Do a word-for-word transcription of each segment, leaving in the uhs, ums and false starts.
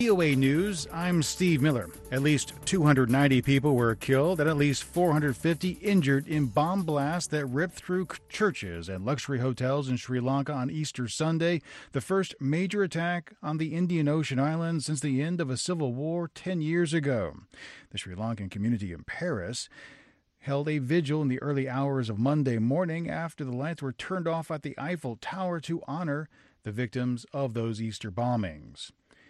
V O A News, I'm Steve Miller. At least two hundred ninety people were killed and at least four hundred fifty injured in bomb blasts that ripped through churches and luxury hotels in Sri Lanka on Easter Sunday, the first major attack on the Indian Ocean island since the end of a civil war ten years ago. The Sri Lankan community in Paris held a vigil in the early hours of Monday morning after the lights were turned off at the Eiffel Tower to honor the victims of those Easter bombings.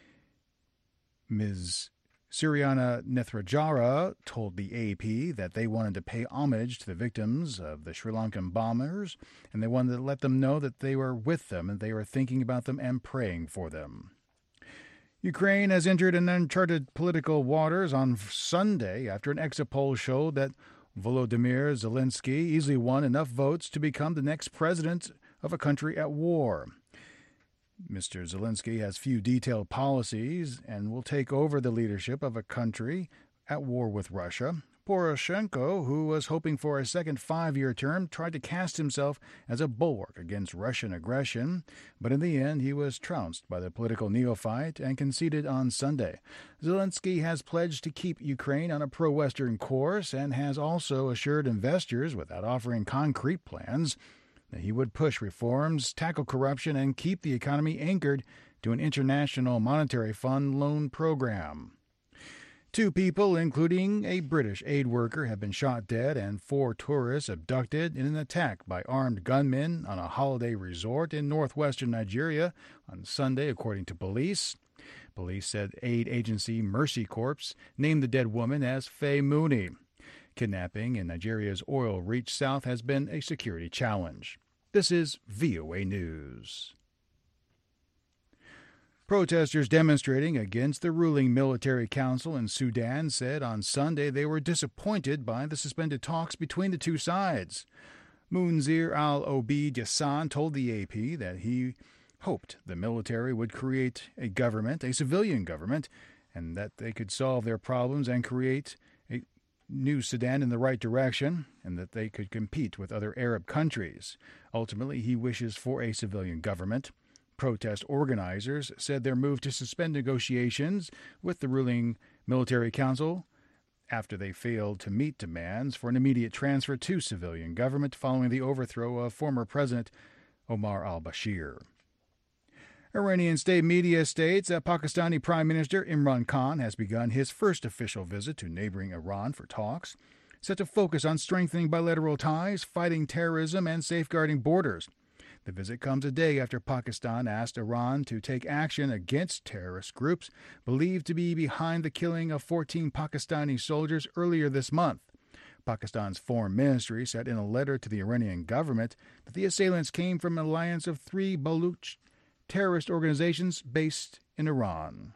Miz Suriana Nethrajara told the A P that they wanted to pay homage to the victims of the Sri Lankan bombers, and they wanted to let them know that they were with them and they were thinking about them and praying for them. Ukraine has entered an uncharted political waters on Sunday after an exit poll showed that Volodymyr Zelensky easily won enough votes to become the next president of a country at war. Mister Zelensky has few detailed policies and will take over the leadership of a country at war with Russia. Poroshenko, who was hoping for a second five-year term, tried to cast himself as a bulwark against Russian aggression, but in the end he was trounced by the political neophyte and conceded on Sunday. Zelensky has pledged to keep Ukraine on a pro-Western course and has also assured investors, without offering concrete plans, that he would push reforms, tackle corruption, and keep the economy anchored to an International Monetary Fund loan program. Two people, including a British aid worker, have been shot dead and four tourists abducted in an attack by armed gunmen on a holiday resort in northwestern Nigeria on Sunday, according to police. Police said aid agency Mercy Corps named the dead woman as Faye Mooney. Kidnapping in Nigeria's oil-rich south has been a security challenge. This is V O A News. Protesters demonstrating against the ruling military council in Sudan said on Sunday they were disappointed by the suspended talks between the two sides. Munzir al-Obeid Yassan told the A P that he hoped the military would create a government, a civilian government, and that they could solve their problems and create a new Sudan in the right direction, and that they could compete with other Arab countries. Ultimately, he wishes for a civilian government. Protest organizers said their move to suspend negotiations with the ruling military council after they failed to meet demands for an immediate transfer to civilian government following the overthrow of former President Omar al-Bashir. Iranian state media states that Pakistani Prime Minister Imran Khan has begun his first official visit to neighboring Iran for talks, set to focus on strengthening bilateral ties, fighting terrorism, and safeguarding borders. The visit comes a day after Pakistan asked Iran to take action against terrorist groups believed to be behind the killing of fourteen Pakistani soldiers earlier this month. Pakistan's foreign ministry said in a letter to the Iranian government that the assailants came from an alliance of three Baluch terrorist organizations based in Iran.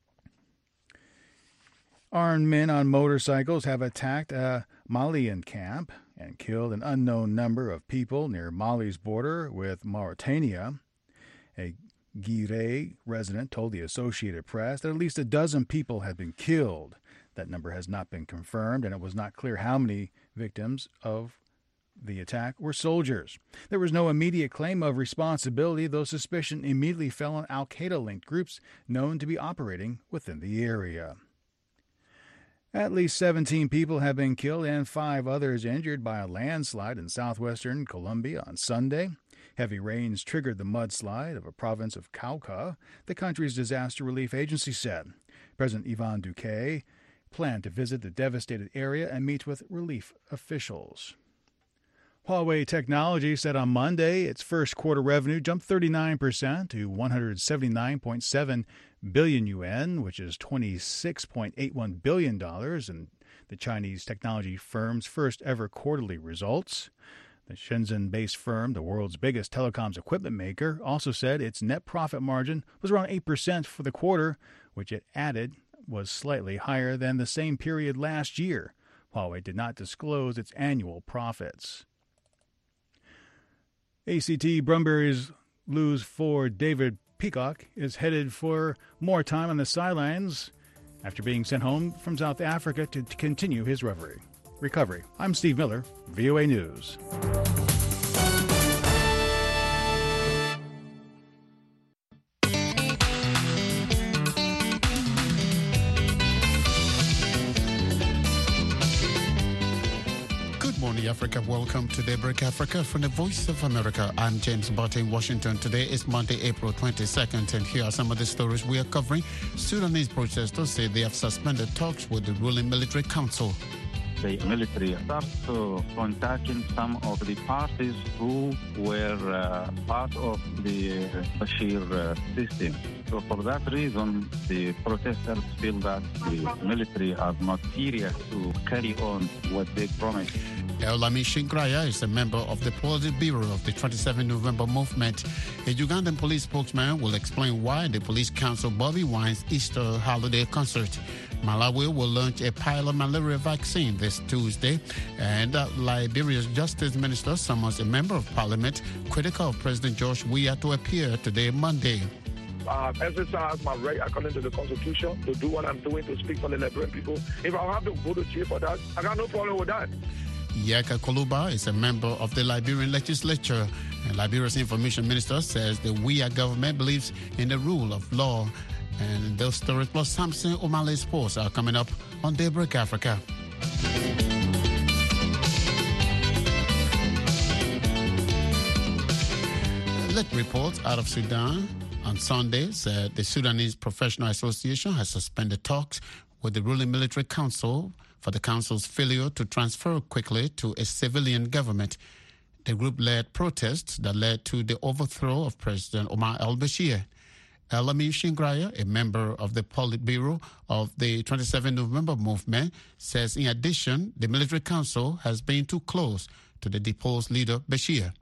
Armed men on motorcycles have attacked a Malian camp and killed an unknown number of people near Mali's border with Mauritania. A Guinea resident told the Associated Press that at least a dozen people had been killed. That number has not been confirmed, and it was not clear how many victims of the attack were soldiers. There was no immediate claim of responsibility, though suspicion immediately fell on al-Qaeda-linked groups known to be operating within the area. At least seventeen people have been killed and five others injured by a landslide in southwestern Colombia on Sunday. Heavy rains triggered the mudslide of a province of Cauca, the country's disaster relief agency said. President Ivan Duque planned to visit the devastated area and meet with relief officials. Huawei Technology said on Monday its first quarter revenue jumped thirty-nine percent to one hundred seventy-nine point seven billion yuan, which is twenty-six point eight one billion dollars, and the Chinese technology firm's first ever quarterly results. The Shenzhen-based firm, the world's biggest telecoms equipment maker, also said its net profit margin was around eight percent for the quarter, which it added was slightly higher than the same period last year. Huawei did not disclose its annual profits. A C T Brumberry's lose for David Peacock is headed for more time on the sidelines after being sent home from South Africa to continue his recovery. Recovery. I'm Steve Miller, V O A News. Africa. Welcome to Daybreak Africa from the Voice of America. I'm James Botte in Washington. Today is Monday, April twenty-second, and here are some of the stories we are covering. Sudanese protesters say they have suspended talks with the ruling military council. The military started contacting some of the parties who were uh, part of the Bashir uh, system. So for that reason, the protesters feel that the military are not serious to carry on what they promised. Olami Shingraya is a member of the Politburo of the twenty-seventh of November movement. A Ugandan police spokesman will explain why the police cancelled Bobby Wine's Easter holiday concert. Malawi will launch a pilot malaria vaccine this Tuesday, and uh, Liberia's justice minister summons a member of parliament critical of President George Weah to appear today, Monday. Uh, exercise my right according to the Constitution to do what I'm doing, to speak for the Liberian people. If I have to go to jail for that, I got no problem with that. Yeka Koluba is a member of the Liberian legislature, and Liberia's information minister says the Weah government believes in the rule of law. And those stories plus Samson O'Malley Sports are coming up on Daybreak Africa. Let reports out of Sudan on Sunday said the Sudanese Professional Association has suspended talks with the ruling military council for the council's failure to transfer quickly to a civilian government. The group led protests that led to the overthrow of President Omar al-Bashir. Olami Shingraya, a member of the Politburo of the twenty-seventh of November movement, says in addition, the military council has been too close to the deposed leader Bashir.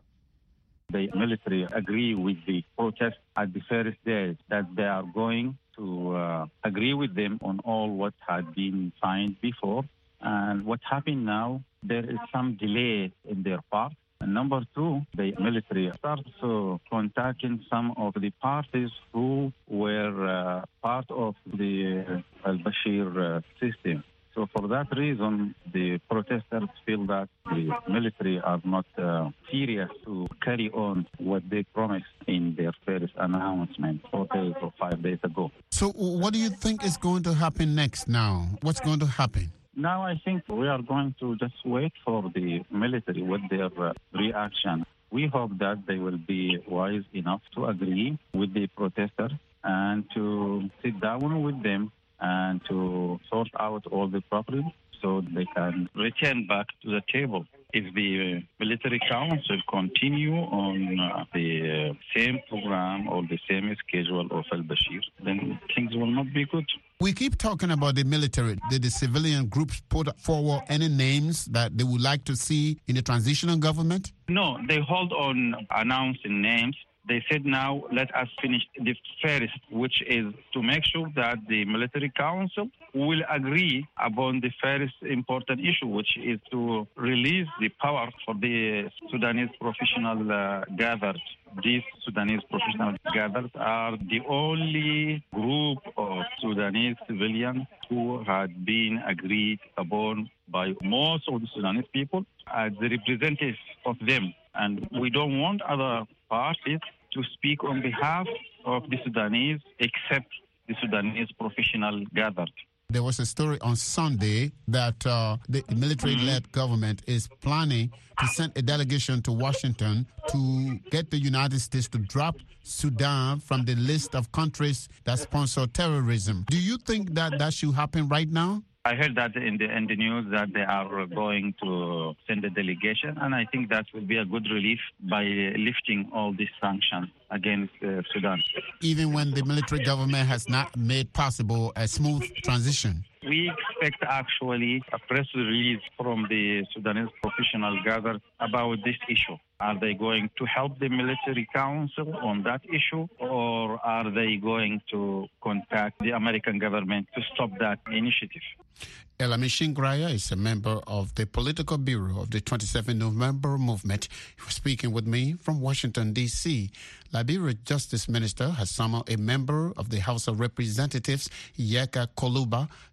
The military agree with the protest at the first day that they are going to uh, agree with them on all what had been signed before. And what happened now, there is some delay in their part. And number two, the military started uh, contacting some of the parties who were uh, part of the uh, al-Bashir uh, system. So for that reason, the protesters feel that the military are not uh, serious to carry on what they promised in their first announcement four days or five days ago. So what do you think is going to happen next now? What's going to happen? Now I think we are going to just wait for the military with their uh, reaction. We hope that they will be wise enough to agree with the protesters and to sit down with them and to sort out all the problems so they can return back to the table. If the military council continue on uh, the uh, same program or the same schedule of al-Bashir, then things will not be good. We keep talking about the military. Did the civilian groups put forward any names that they would like to see in the transitional government? No, they hold on announcing names. They said now, let us finish the first, which is to make sure that the military council will agree upon the first important issue, which is to release the power for the Sudanese professional uh, gathered. These Sudanese professional gathered are the only group of Sudanese civilians who had been agreed upon by most of the Sudanese people as the representatives of them. And we don't want other parties to speak on behalf of the Sudanese except the Sudanese professional gathered. There was a story on Sunday that uh, the military-led mm-hmm. government is planning to send a delegation to Washington to get the United States to drop Sudan from the list of countries that sponsor terrorism. Do you think that that should happen right now? I heard that in the, in the news that they are going to send a delegation, and I think that will be a good relief by lifting all these sanctions against uh, Sudan. Even when the military government has not made possible a smooth transition? We expect actually a press release from the Sudanese professional gathered about this issue. Are they going to help the military council on that issue, or are they going to contact the American government to stop that initiative? Olami Shingraya is a member of the Political Bureau of the twenty-seventh of November movement. He was speaking with me from Washington, D C Liberia Justice Minister has summoned a member of the House of Representatives, Yeka Koluba,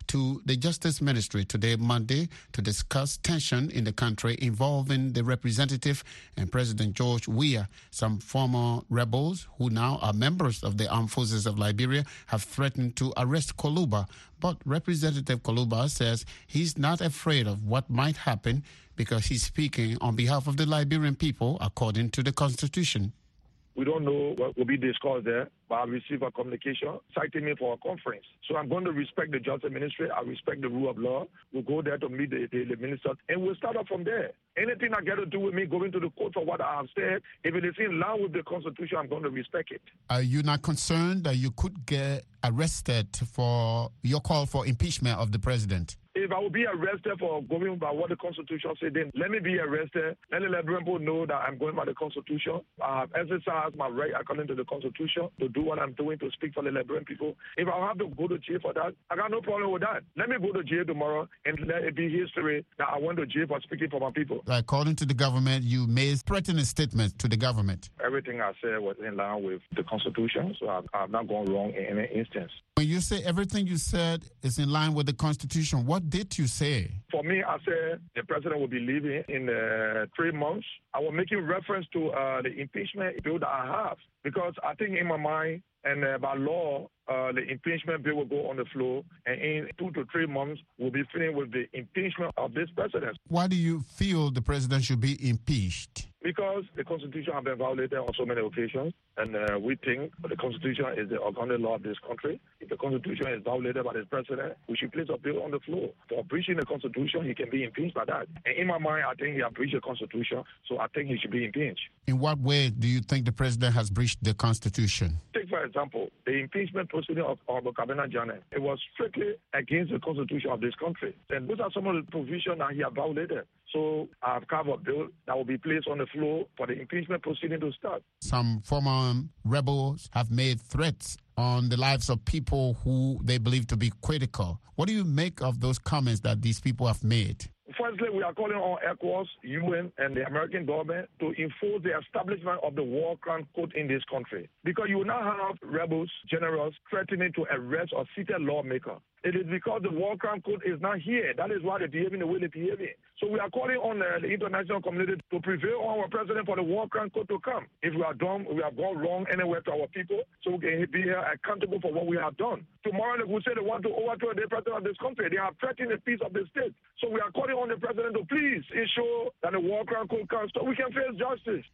to the Justice Ministry today, Monday, to discuss tension in the country involving the representative and President George Weah. Some former rebels who now are members of the Armed Forces of Liberia have threatened to arrest Koluba. But Representative Koluba says he's not afraid of what might happen because he's speaking on behalf of the Liberian people according to the Constitution. We don't know what will be discussed there, but I received a communication citing me for a conference. So I'm going to respect the Justice Ministry. I respect the rule of law. We'll go there to meet the, the, the minister, and we'll start off from there. Anything that got to do with me going to the court for what I have said, if it is in line with the Constitution, I'm going to respect it. Are you not concerned that you could get arrested for your call for impeachment of the president? If I will be arrested for going by what the Constitution said, then let me be arrested. Let the Liberian people know that I'm going by the Constitution. I have exercised my right according to the Constitution to do what I'm doing, to speak for the Liberian people. If I have to go to jail for that, I got no problem with that. Let me go to jail tomorrow and let it be history that I went to jail for speaking for my people. According to the government, you made threatening statements to the government. Everything I said was in line with the Constitution, so I've, I've not gone wrong in any instance. When you say everything you said is in line with the Constitution, what did you say? For me, I said the president will be leaving in uh, three months. I was making reference to uh, the impeachment bill that I have, because I think in my mind and uh, by law, uh, the impeachment bill will go on the floor, and in two to three months, we'll be finished with the impeachment of this president. Why do you feel the president should be impeached? Because the Constitution has been violated on so many occasions, and uh, we think the Constitution is the organic law of this country. If the Constitution is violated by this president, we should place a bill on the floor. For breaching the Constitution, he can be impeached by that. And in my mind, I think he has breached the Constitution, so I think he should be impeached. In what way do you think the president has breached the Constitution? Take, for example, the impeachment proceeding of Honorable Kabena Janneh. It was strictly against the Constitution of this country. And those are some of the provisions that he has violated. So I have carved a bill that will be placed on the floor for the impeachment proceeding to start. Some former rebels have made threats on the lives of people who they believe to be critical. What do you make of those comments that these people have made? Firstly, we are calling on ECOWAS, U N, and the American government to enforce the establishment of the war crime code in this country. Because you will not have rebels, generals, threatening to arrest or seated lawmakers. It is because the war crime code is not here. That is why they're behaving the way they're behaving. So we are calling on uh, the international community to prevail on our president for the war crime code to come. If we are done, we have gone wrong anywhere to our people, so we can be here accountable for what we have done. Tomorrow, they will say they want to overthrow the president of this country. They have threatened the peace of the state. So we are calling on the president to please ensure that the war crime code comes so we can face justice.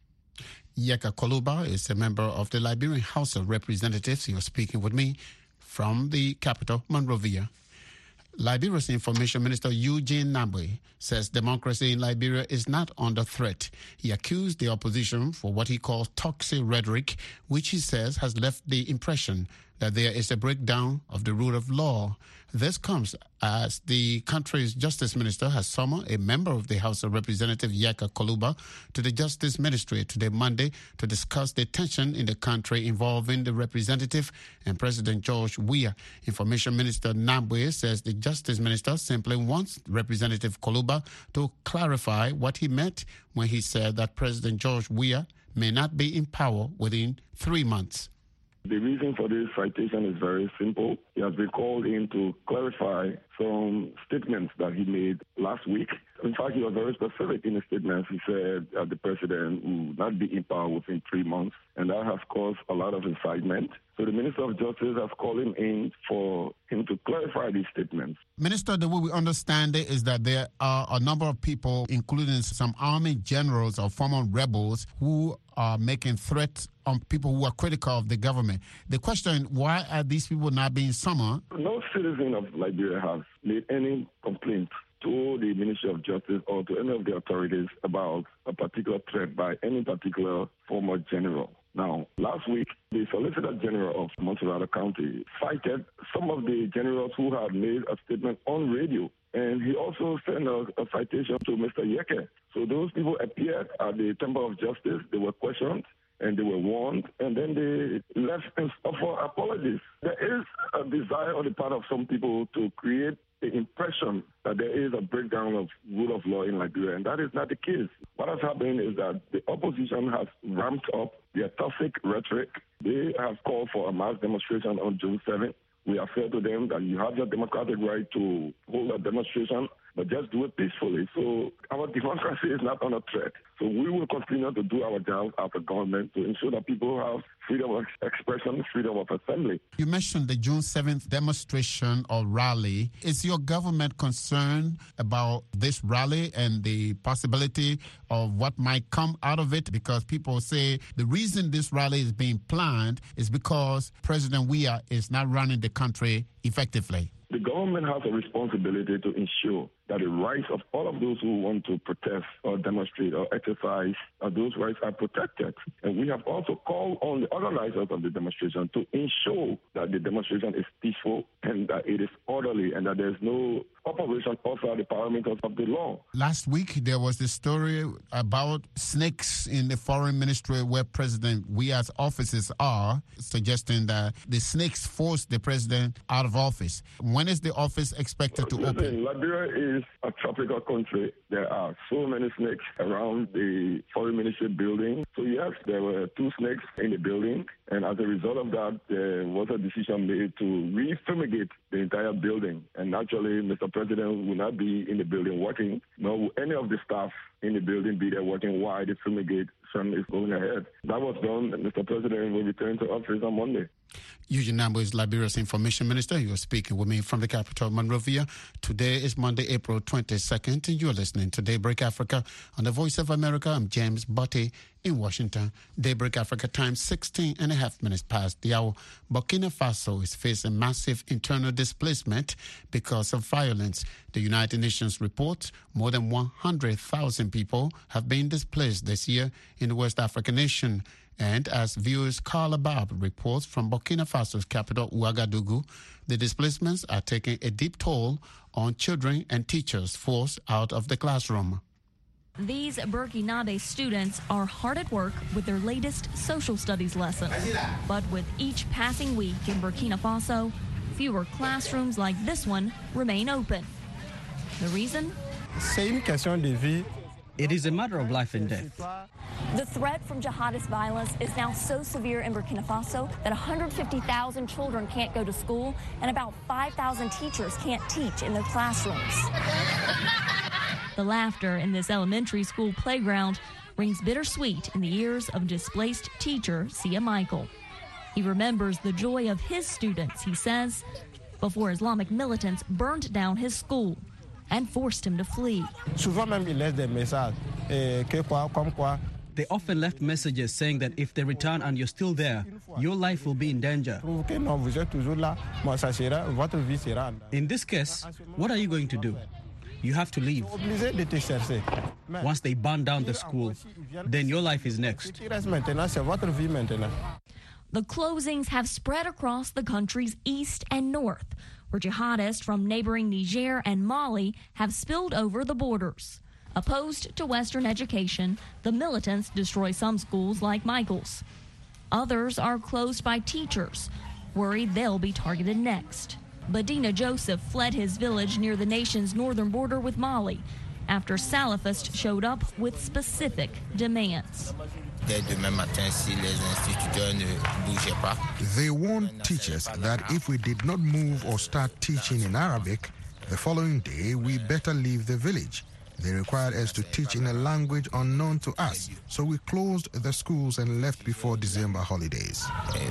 Yeka Koluba is a member of the Liberian House of Representatives. He was speaking with me from the capital, Monrovia. Liberia's Information Minister Eugene Nabwe says democracy in Liberia is not under threat. He accused the opposition for what he calls toxic rhetoric, which he says has left the impression that there is a breakdown of the rule of law. This comes as the country's Justice Minister has summoned a member of the House of Representatives, Yeka Koluba, to the Justice Ministry today, Monday, to discuss the tension in the country involving the representative and President George Weah. Information Minister Nabwe says the Justice Minister simply wants Representative Koluba to clarify what he meant when he said that President George Weah may not be in power within three months. The reason for this citation is very simple. He has been called in to clarify some statements that he made last week. In fact, he was very specific in his statements. He said that the president will not be in power within three months, and that has caused a lot of incitement. So the Minister of Justice has called him in for him to clarify these statements. Minister, the way we understand it is that there are a number of people, including some army generals or former rebels, who are making threats on people who are critical of the government. The question, why are these people not being summoned? No citizen of Liberia has made any complaint to the Ministry of Justice or to any of the authorities about a particular threat by any particular former general. Now, last week, the Solicitor General of Montserrat County cited some of the generals who had made a statement on radio, and he also sent a, a citation to Mister Yeke. So those people appeared at the Temple of Justice, they were questioned, and they were warned, and then they left and offer apologies. There is a desire on the part of some people to create the impression that there is a breakdown of rule of law in Liberia, and that is not the case. What has happened is that the opposition has ramped up their toxic rhetoric. They have called for a mass demonstration on June seventh, We have said to them that you have your democratic right to hold a demonstration, but just do it peacefully. So our democracy is not under threat. So we will continue to do our job as a government to ensure that people have freedom of expression, freedom of assembly. You mentioned the June seventh demonstration or rally. Is your government concerned about this rally and the possibility of what might come out of it? Because people say the reason this rally is being planned is because President Weah is not running the country effectively. The government has a responsibility to ensure that the rights of all of those who want to protest or demonstrate or exercise, uh, those rights are protected. And we have also called on the organizers of the demonstration to ensure that the demonstration is peaceful and that it is orderly and that there's no operation outside the parameters of the law. Last week, there was a story about snakes in the foreign ministry where President Weah's offices are, suggesting that the snakes forced the president out of office. When is the office expected to Listen, open? Liberia is a tropical country. There are so many snakes around the foreign ministry building. So yes, there were two snakes in the building. And as a result of that, there was a decision made to re-fumigate the entire building. And naturally, Mister President will not be in the building working, nor will any of the staff in the building be there working while the fumigation is going ahead. That was done, and Mister President will return to office on Monday. Eugene Nambo is Liberia's information minister. You are speaking with me from the capital, Monrovia. Today is Monday, April twenty-second, and you're listening to Daybreak Africa on the Voice of America. I'm James Butty in Washington. Daybreak Africa time, sixteen and a half minutes past the hour. Burkina Faso is facing massive internal displacement because of violence. The United Nations reports more than one hundred thousand people have been displaced this year in the West African nation. And as viewers Carla Bab reports from Burkina Faso's capital, Ouagadougou, the displacements are taking a deep toll on children and teachers forced out of the classroom. These Burkinabe students are hard at work with their latest social studies lesson. But with each passing week in Burkina Faso, fewer classrooms like this one remain open. The reason? It is a matter of life and death. The threat from jihadist violence is now so severe in Burkina Faso that one hundred fifty thousand children can't go to school and about five thousand teachers can't teach in their classrooms. The laughter in this elementary school playground rings bittersweet in the ears of displaced teacher Sia Michael. He remembers the joy of his students, he says, before Islamic militants burned down his school and forced him to flee. They often left messages saying that if they return and you're still there, your life will be in danger. In this case, what are you going to do? You have to leave. Once they burn down the school, then your life is next. The closings have spread across the country's east and north, where jihadists from neighboring Niger and Mali have spilled over the borders. Opposed to Western education, the militants destroy some schools like Michael's. Others are closed by teachers, worried they'll be targeted next. Badina Joseph fled his village near the nation's northern border with Mali after Salafists showed up with specific demands. They warned teachers that if we did not move or start teaching in Arabic, the following day we better leave the village. They required us to teach in a language unknown to us, so we closed the schools and left before December holidays.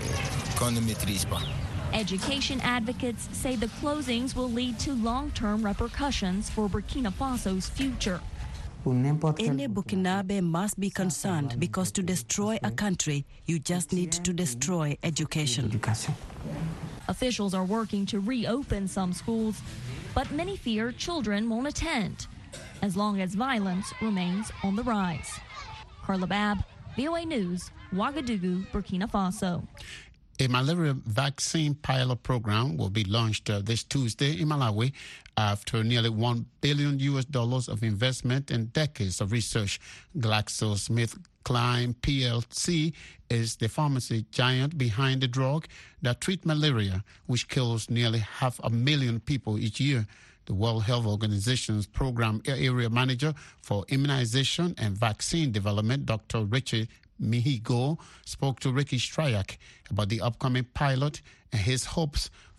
Education advocates say the closings will lead to long-term repercussions for Burkina Faso's future. Any Burkinabe must be concerned because to destroy a country, you just need to destroy education. Officials are working to reopen some schools, but many fear children won't attend as long as violence remains on the rise. Carla Bab, V O A News, Ouagadougou, Burkina Faso. A malaria vaccine pilot program will be launched uh, this Tuesday in Malawi after nearly one billion U S dollars of investment and decades of research. GlaxoSmithKline P L C is the pharmacy giant behind the drug that treats malaria, which kills nearly half a million people each year. The World Health Organization's program area manager for immunization and vaccine development, Doctor Richard Mihigo, spoke to Ricky Stryak about the upcoming pilot and his hopes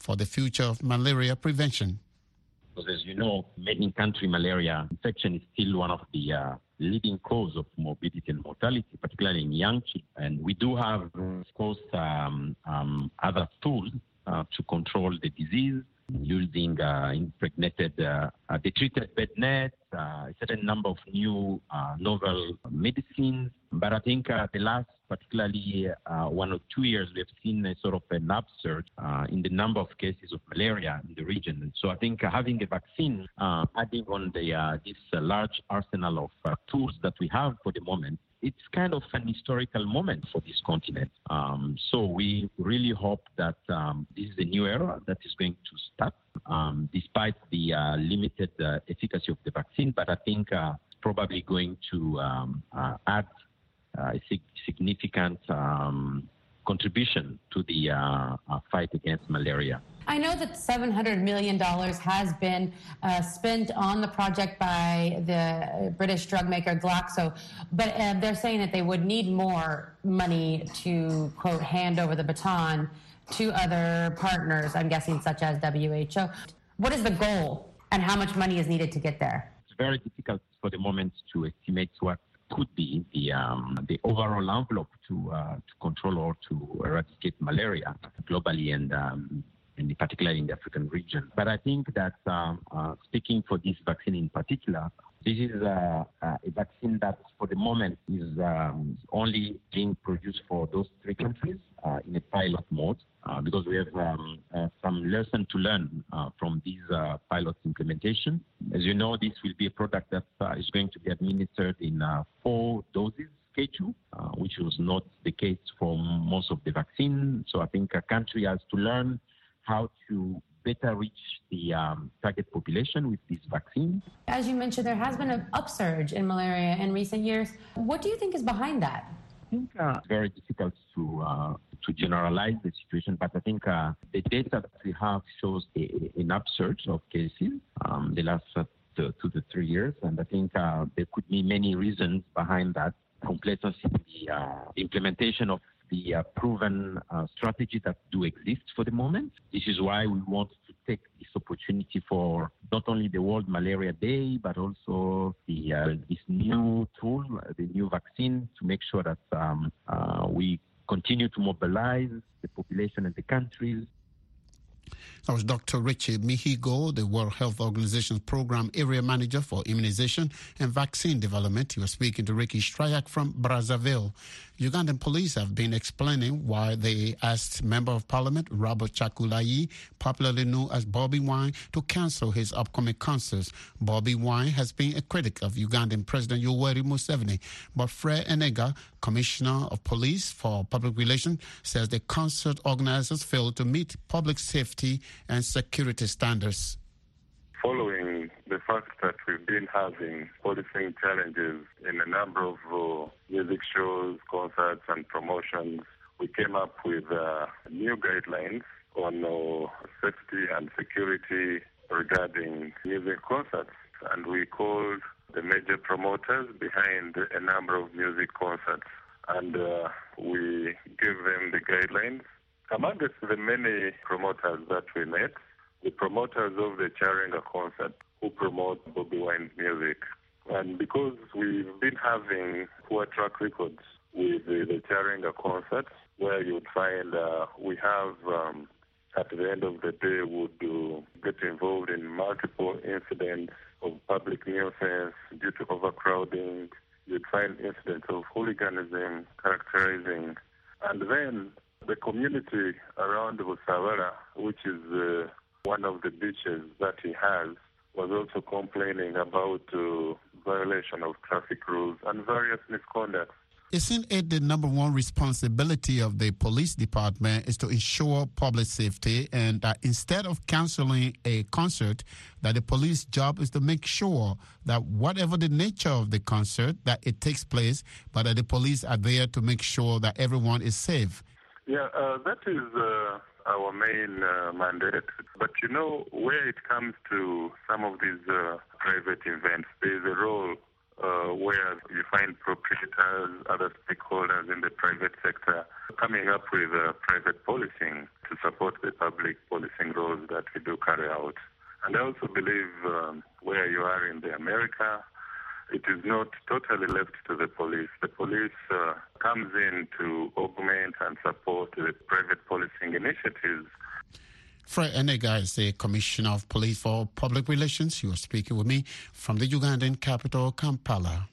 for the future of malaria prevention. Because as you know, in-country malaria infection is still one of the uh, leading cause of morbidity and mortality, particularly in young children. And we do have, of course, um, um, other tools uh, to control the disease, using uh, impregnated, uh, uh, the treated bed nets, uh, a certain number of new uh, novel medicines. But I think uh, the last, particularly uh, one or two years, we have seen a sort of an upsurge uh, in the number of cases of malaria in the region. And so I think uh, having a vaccine, uh, adding on the uh, this uh, large arsenal of uh, tools that we have for the moment, it's kind of an historical moment for this continent. Um, so we really hope that um, this is a new era that is going to start, um, despite the uh, limited uh, efficacy of the vaccine. But I think uh, it's probably going to um, uh, add uh, a sig- significant um, contribution to the uh, uh, fight against malaria. I know that seven hundred million dollars has been uh, spent on the project by the British drug maker Glaxo, but uh, they're saying that they would need more money to, quote, hand over the baton to other partners, I'm guessing, such as W H O. What is the goal and how much money is needed to get there? It's very difficult for the moment to estimate what could be the um, the overall envelope to uh, to control or to eradicate malaria globally and um, and particularly in the African region. But I think that um, uh, speaking for this vaccine in particular, this is uh, uh, a vaccine that for the moment is um, only being produced for those three countries uh, in a pilot mode uh, because we have um, uh, some lesson to learn uh, from these uh, pilot implementation. As you know, this will be a product that uh, is going to be administered in uh, four doses schedule, uh, which was not the case for most of the vaccine. So I think a country has to learn how to better reach the um, target population with this vaccine. As you mentioned, there has been an upsurge in malaria in recent years. What do you think is behind that? I think uh, it's very difficult to uh, to generalize the situation, but I think uh, the data that we have shows a, an upsurge of cases um, the last uh, two to three years, and I think uh, there could be many reasons behind that. Complacency in the uh, implementation of the uh, proven uh, strategy that do exist for the moment. This is why we want to take this opportunity for not only the World Malaria Day, but also the uh, this new tool, the new vaccine, to make sure that um, uh, we continue to mobilize the population and the countries. That was Doctor Richard Mihigo, the World Health Organization's Program Area Manager for Immunization and Vaccine Development. He was speaking to Ricky Strayak from Brazzaville. Ugandan police have been explaining why they asked Member of Parliament Robert Chakulai, popularly known as Bobby Wine, to cancel his upcoming concerts. Bobby Wine has been a critic of Ugandan President Yoweri Museveni, but Fred Enega, Commissioner of Police for Public Relations, says the concert organizers failed to meet public safety and security standards. Following the fact that we've been having policing challenges in a number of uh, music shows, concerts, and promotions, we came up with uh, new guidelines on uh, safety and security regarding music concerts. And we called the major promoters behind a number of music concerts. And uh, we gave them the guidelines. Amongst the many promoters that we met, the promoters of the Charenga concert who promote Bobby Wine's music. And because we've been having poor track records with the, the Charenga concert, where you'd find uh, we have, um, at the end of the day, would uh, get involved in multiple incidents of public nuisance due to overcrowding. You'd find incidents of hooliganism characterizing. And then the community around Busawara, which is uh, one of the beaches that he has, was also complaining about uh, violation of traffic rules and various misconducts. Isn't it the number one responsibility of the police department is to ensure public safety, and that instead of canceling a concert, that the police job is to make sure that whatever the nature of the concert, that it takes place, but that the police are there to make sure that everyone is safe? Yeah, uh, that is uh, our main uh, mandate. But, you know, where it comes to some of these uh, private events, there is a role uh, where you find proprietors, other stakeholders in the private sector coming up with uh, private policing to support the public policing roles that we do carry out. And I also believe um, where you are in the America, it is not totally left to the police. The police uh, comes in to augment and support the private policing initiatives. Fred Enega is the Commissioner of Police for Public Relations. You are speaking with me from the Ugandan capital, Kampala.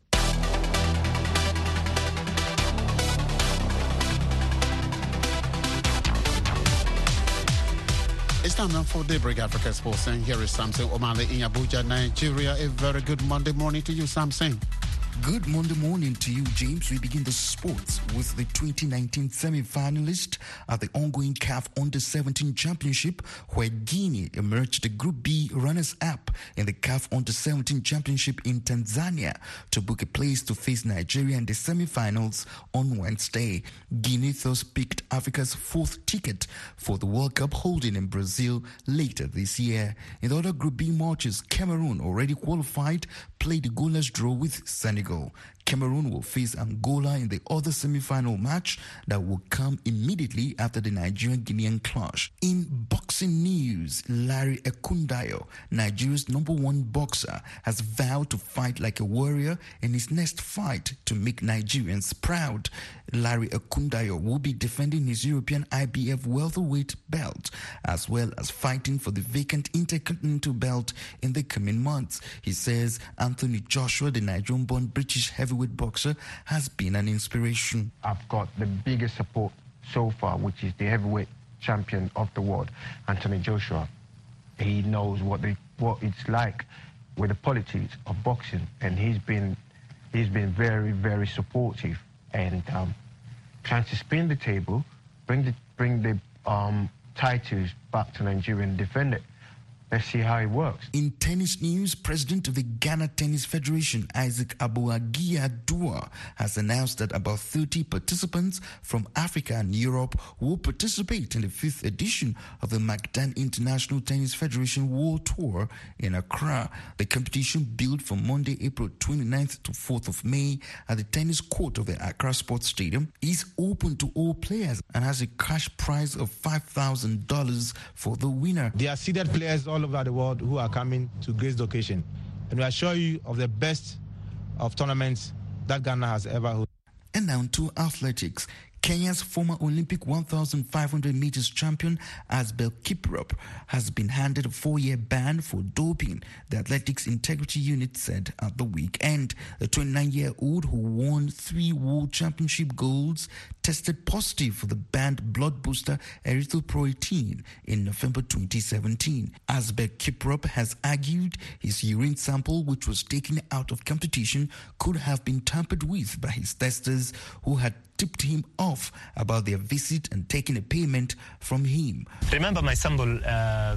It's time now for Daybreak Africa Sports, and here is Samson Omale in Abuja, Nigeria. A very good Monday morning to you, Samson. Good Monday morning to you, James. We begin the sports with the twenty nineteen semi-finalist at the ongoing C A F Under seventeen Championship, where Guinea emerged the Group B runners-up in the C A F Under seventeen Championship in Tanzania to book a place to face Nigeria in the semi-finals on Wednesday. Guinea thus picked Africa's fourth ticket for the World Cup holding in Brazil later this year. In the other Group B matches, Cameroon, already qualified, played a goalless draw with Senegal. Cameroon will face Angola in the other semi-final match that will come immediately after the Nigerian-Guinean clash. In boxing news, Larry Ekundayo, Nigeria's number one boxer, has vowed to fight like a warrior in his next fight to make Nigerians proud. Larry Ekundayo will be defending his European I B F welterweight belt, as well as fighting for the vacant Intercontinental belt in the coming months. He says Anthony Joshua, the Nigerian-born British heavyweight boxer, has been an inspiration. I've got the biggest support so far, which is the heavyweight champion of the world, Anthony Joshua. He knows what the what it's like with the politics of boxing, and he's been he's been very, very supportive and um, trying to spin the table, bring the bring the um, titles back to Nigeria and defend it. Let's see how it works. In tennis news, President of the Ghana Tennis Federation, Isaac Abuagia-Dua, has announced that about thirty participants from Africa and Europe will participate in the fifth edition of the Magdan International Tennis Federation World Tour in Accra. The competition, billed from Monday, April twenty-ninth to fourth of May at the tennis court of the Accra Sports Stadium, is open to all players and has a cash prize of five thousand dollars for the winner. There are seeded players all over the world who are coming to grace the occasion, and we assure you of the best of tournaments that Ghana has ever held. And now to athletics. Kenya's former Olympic one thousand five hundred meters champion Asbel Kiprop has been handed a four-year ban for doping, the Athletics Integrity Unit said at the weekend. The twenty-nine-year-old, who won three World Championship golds, tested positive for the banned blood booster erythropoietin in November twenty seventeen. Asbel Kiprop has argued his urine sample, which was taken out of competition, could have been tampered with by his testers, who had tipped him off about their visit and taking a payment from him. Remember my sample uh,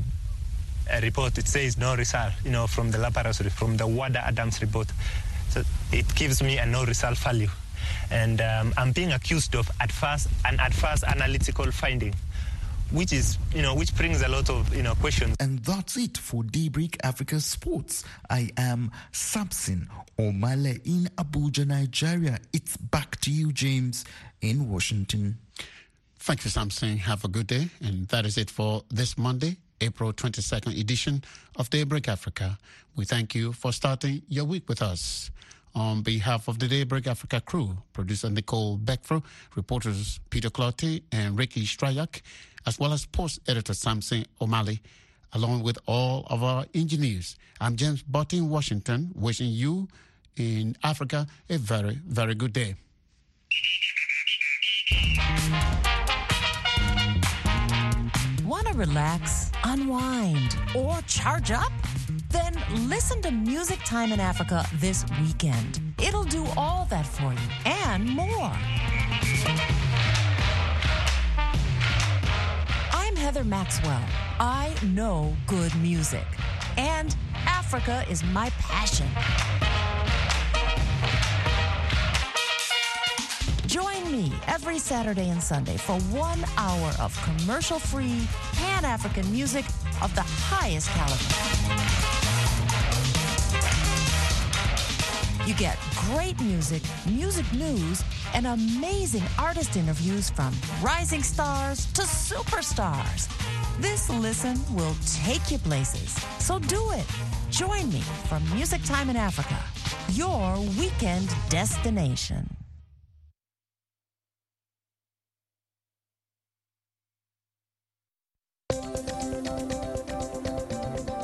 report, it says no result, you know, from the laboratory, from the Wada Adams report. So it gives me a no result value. And um, I'm being accused of adverse, an adverse analytical finding, which is, you know, which brings a lot of, you know, questions. And that's it for Daybreak Africa Sports. I am Samson Omale in Abuja, Nigeria. It's back to you, James, in Washington. Thank you, Samson. Have a good day. And that is it for this Monday, April twenty-second edition of Daybreak Africa. We thank you for starting your week with us. On behalf of the Daybreak Africa crew, producer Nicole Beckfro, reporters Peter Clotte and Ricky Strayak, as well as post editor Samson Omale, along with all of our engineers, I'm James Botti in Washington, wishing you in Africa a very, very good day. Want to relax, unwind, or charge up? Then listen to Music Time in Africa this weekend. It'll do all that for you and more. I'm Heather Maxwell. I know good music, and Africa is my passion. Join me every Saturday and Sunday for one hour of commercial-free, Pan-African music of the highest caliber. You get great music, music news, and amazing artist interviews from rising stars to superstars. This listen will take you places. So do it. Join me for Music Time in Africa, your weekend destination.